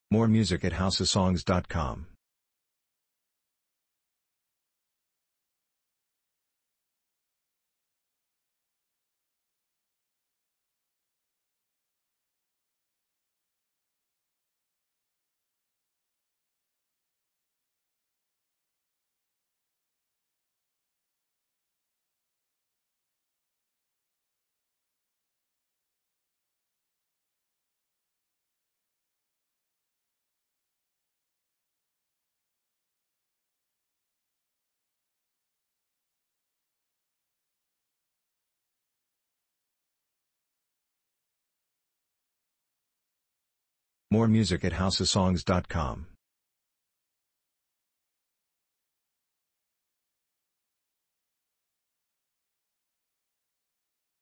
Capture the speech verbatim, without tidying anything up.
More music at house of songs dot com. More music at house of songs dot com.